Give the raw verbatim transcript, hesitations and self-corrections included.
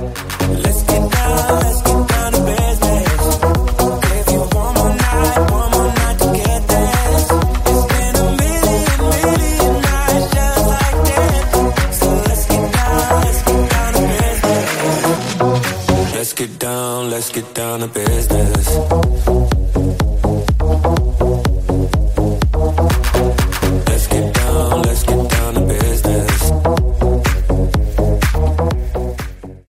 Let's get down, let's get down to business. Give you one more night, one more night to get this. It's been a million, million nights just like this. So let's get down, let's get down to business. Let's get down, let's get down to business.